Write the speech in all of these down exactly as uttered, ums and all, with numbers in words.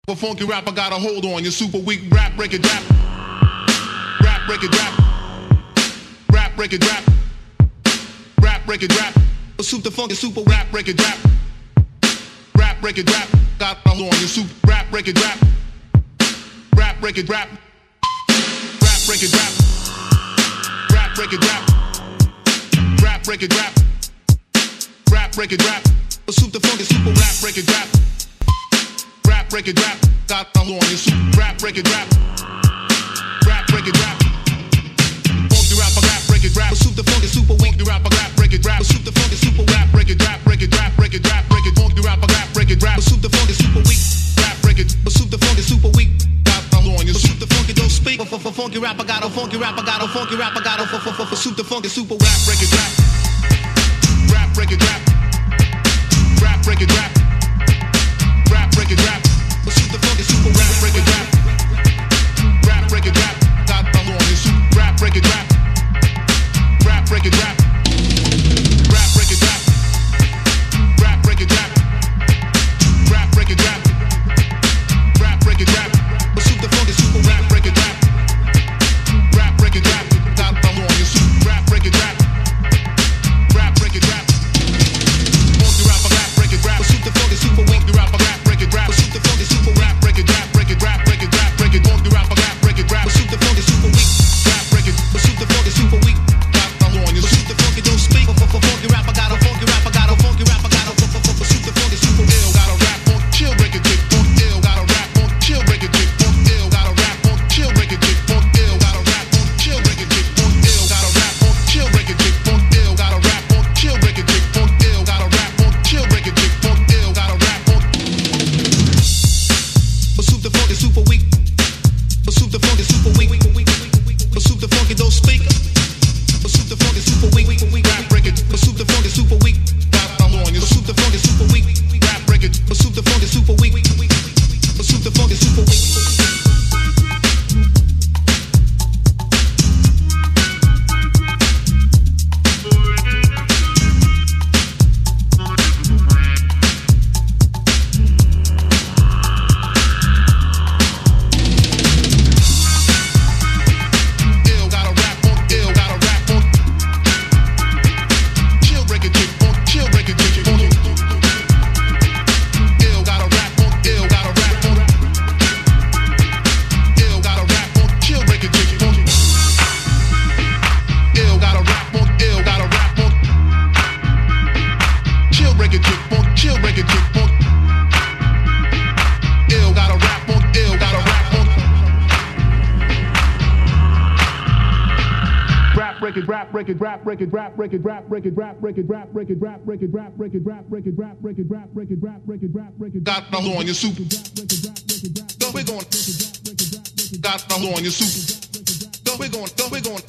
A funky rap, I got a hold on you. Super weak rap, break it, rap. Rap, break it, rap. Rap, break it, rap. Rap, break it, rap. A super funky, super rap, break it, rap. Rap, break it, rap. Got a hold on you. Super rap, break it, rap. Rap, break it, rap. Rap, break it, rap. Rap, break it, rap. Rap, break it, rap. Rap, break it, rap. A super funky, super rap, break it, rap. Rap, break it, rap. Got a hold on you. Super rap, break it, rap. Rap, break it, rap. Funky rap, I rap, break it, rap. A super funky, super weak, the rap, I rap, break it, rap. A super funky, super rap, break it, rap, break it, rap, break it, rap, break it. Funky rap, I rap, break it, rap. A super funky, super weak, rap, break it. A super funky, super weak. Got a hold on you. A super funky, don't speak. For for funky rap, I got a funky rap, I got a funky rap, I got a for for for super funky, super rap, break it, rap. Rap, break it, rap. Rap, break it, rap. Rap, break it, rap. A super funky, super rap, break it, rap. Rap, break it, rap. Got a hold on you. Super rap, break it, rap. Rap, break it, rap. Rap, break it, rap. Rap, break it, rap. Rap, break it, rap. Rap, break it, rap. A super funky, super rap, break it, rap. Rap, break it, rap. Got a hold on you. Super rap, break it, rap. Rap, break it, rap. Funky rap, I rap, break it, rap. A super funky, super weak, the rap, I rap, break it, rap. A super funky, super rap, break it, rap, break it, rap, break it, rap, break it. Funky rap, I rap, break it, rap. A super funky, super weak, rap, break it. A super funky, super weak. Got a hold on you. A super funky, don't speak. For for funky rap, I got a funky rap, I got a funky rap, I got a for for for super funky, super ill. Got a rap on chill, break it, dick, funk ill. Got a rap on chill, break it, dick, funk ill. Got a rap on chill, break it, dick, funk ill. Got a rap on chill, break it, dick, funk ill. Got a rap on chill, break it, dick, funk ill. Got a rap on chill, break it, dick, funk ill. Got a rap on chill, break it, dick, funk ill. Got a rap on a super funky, super weak. A super funky, super weak. A super funky, don't speak. A super funky, super weak. Rap, break it. A super funky, super weak. Got a hold on you. A super funky, super weak. Rap, break it. A super funky, super weak. A super funky, super weak. Break it, rap, break it, rap, break it, rap, break it, rap, break it, rap, break it, rap, break it, rap, break it, rap, break it, rap, break it, rap, break it, rap, break it, rap, break it. Got a hold on your soup. Go, we're going. Got a hold on your soup. Go, we're going. Go, we're going.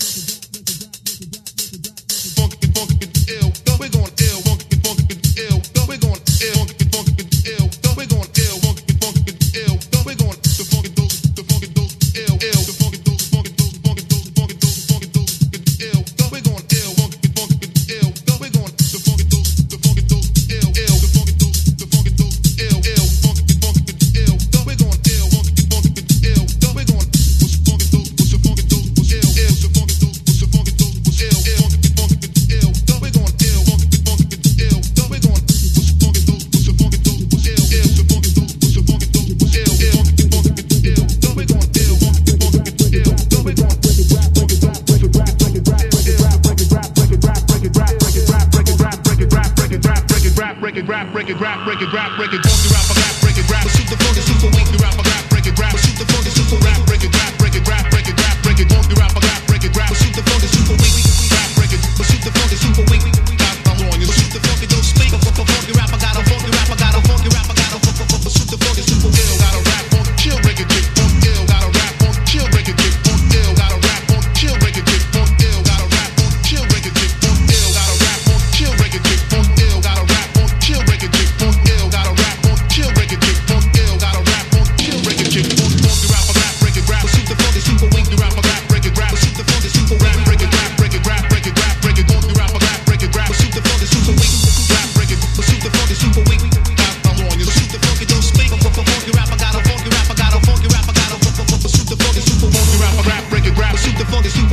Funky, funky, ill. Go, we're going ill. Funky, funky, ill. Go, we're going ill. Funky, funky, ill. Go, we're going ill. Funky, funky, ill. Go, we're going. The funky dose, the funky dose, ill, ill. The funky dose, funky dose, funky dose, funky dose, funky dose, ill. Go, we're going ill. Funky, funky, ill. Go, we're going. The funky dose, the funky dose, ill, ill. The funky dose, the funky dose, ill, ill. Funky, funky, ill. Go, we're going ill. Funky, funky, ill. Go, we're going. What's the funky dose? What's the funky dose? What's ill, ill? What's the funky dose? What's the funky dose? What's ill, ill? Funky, funky, ill. Go, we're going ill. Funky, funky, ill. Go, we're going. What's the funky dose? What's the funky dose? What's ill, ill? What's the funky dose? What's the funky dose? What's ill, ill? Funky, funky, ill. Go, we're going ill. Funky, funky, ill. Go, we're going. Break it, rap, break it, rap, break it, rap, break it, rap, break it, rap, break it, rap, break it, rap, break it, rap, break it, rap, break it, rap, break it, rap, break it, rap, break it, rap, break it, rap, break it, rap, break it, rap, break it, funky rap, rap, break it, rap, super funky, super weak, the rap, rap, break it, rap, super funky, super rap, break it, rap, break it, rap, break it, rap, break it, funky rap, rap, break it, rap, super funky, super weak, rap, break it, super funky, super weak, got a hold on you, super funky, don't speak, for for funky rap, I got a funky rap, I got a funky rap, I got a for for for super funky, super ill, got a rap on chill, break it, dick, funk ill, got a rap on chill, break it, dick, funk ill, got a rap on chill, break it, dick, funk ill, got a rap on chill, break it, dick, funk ill, got a rap on chill, break it, dick, funk ill, got a rap on chill, break it, dick, funk ill, got a rap on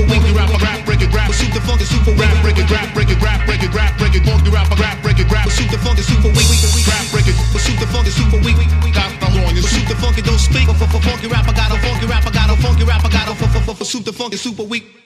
super weak. Funky rapper, rap, break it, rap. Super funky, super rap, break it, rap, break it, rap, break it, rap, break it. Funky rapper, rap, break it, rap. Super funky, super weak, rap, break it. Super funky, super weak. Got I'm on you. Super funky, don't speak. For funky rapper, got a funky rapper, got a funky rapper, got a super funky, super weak.